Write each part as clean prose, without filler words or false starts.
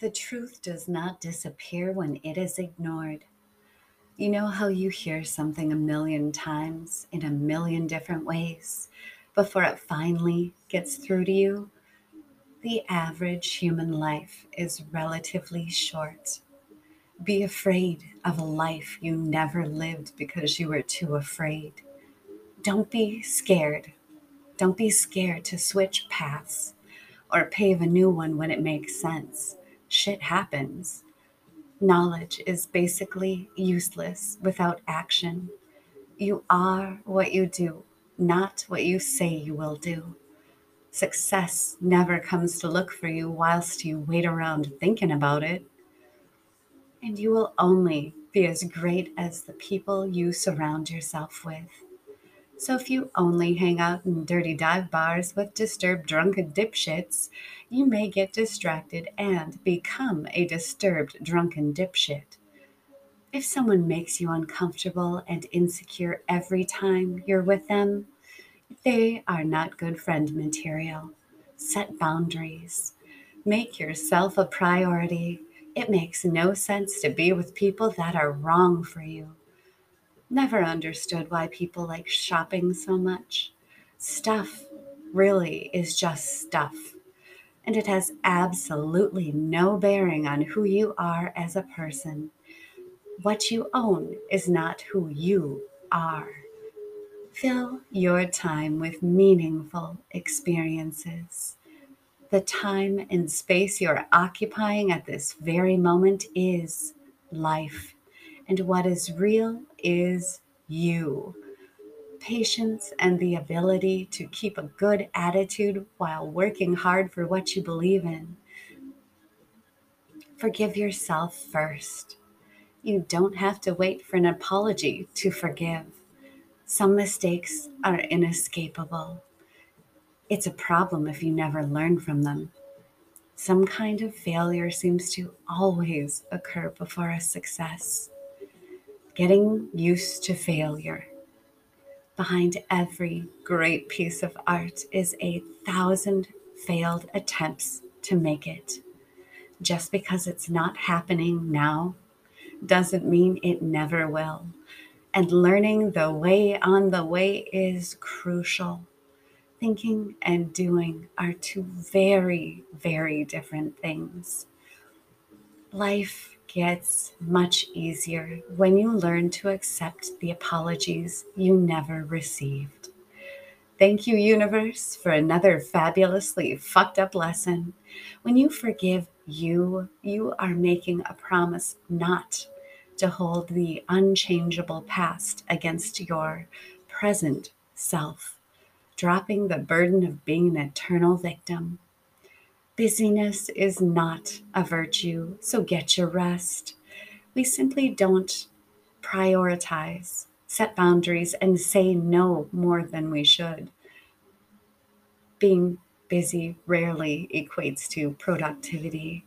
The truth does not disappear when it is ignored. You know how you hear something a million times in a million different ways before it finally gets through to you? The average human life is relatively short. Be afraid of a life you never lived because you were too afraid. Don't be scared. Don't be scared to switch paths or pave a new one when it makes sense. Shit happens. Knowledge is basically useless without action. You are what you do, not what you say you will do. Success never comes to look for you whilst you wait around thinking about it. And you will only be as great as the people you surround yourself with. So if you only hang out in dirty dive bars with disturbed drunken dipshits, you may get distracted and become a disturbed drunken dipshit. If someone makes you uncomfortable and insecure every time you're with them, they are not good friend material. Set boundaries. Make yourself a priority. It makes no sense to be with people that are wrong for you. Never understood why people like shopping so much. Stuff really is just stuff, and it has absolutely no bearing on who you are as a person. What you own is not who you are. Fill your time with meaningful experiences. The time and space you're occupying at this very moment is life. And what is real is you. Patience and the ability to keep a good attitude while working hard for what you believe in. Forgive yourself first. You don't have to wait for an apology to forgive. Some mistakes are inescapable. It's a problem if you never learn from them. Some kind of failure seems to always occur before a success. Getting used to failure. Behind every great piece of art is 1,000 failed attempts to make it. Just because it's not happening now doesn't mean it never will. And learning the way on the way is crucial. Thinking and doing are two very, very different things. Life gets much easier when you learn to accept the apologies you never received. Thank you, universe, for another fabulously fucked up lesson. When you forgive you, you are making a promise not to hold the unchangeable past against your present self, dropping the burden of being an eternal victim. Busyness is not a virtue, so get your rest. We simply don't prioritize, set boundaries, and say no more than we should. Being busy rarely equates to productivity.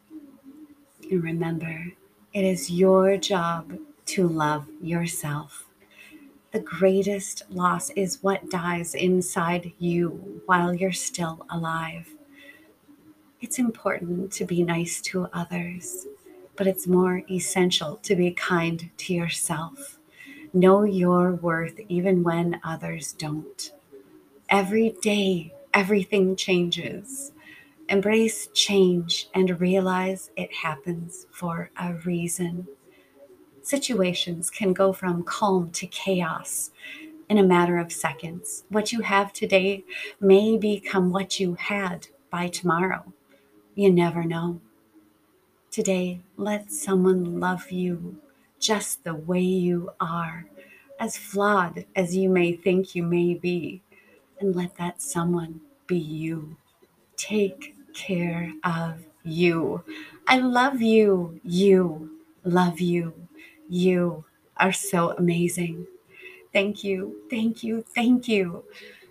And remember, it is your job to love yourself. The greatest loss is what dies inside you while you're still alive. It's important to be nice to others, but it's more essential to be kind to yourself. Know your worth even when others don't. Every day, everything changes. Embrace change and realize it happens for a reason. Situations can go from calm to chaos in a matter of seconds. What you have today may become what you had by tomorrow. You never know. Today, let someone love you just the way you are, as flawed as you may think you may be, and let that someone be you. Take care of you. I love you. You love you. You are so amazing. Thank you. Thank you. Thank you.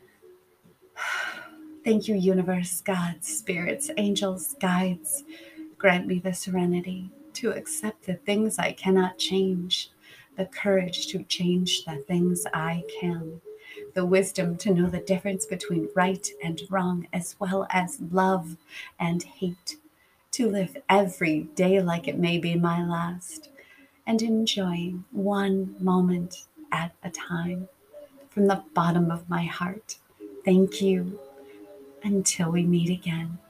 Thank you, universe, gods, spirits, angels, guides. Grant me the serenity to accept the things I cannot change, the courage to change the things I can, the wisdom to know the difference between right and wrong, as well as love and hate, to live every day like it may be my last, and enjoying one moment at a time. From the bottom of my heart, thank you until we meet again.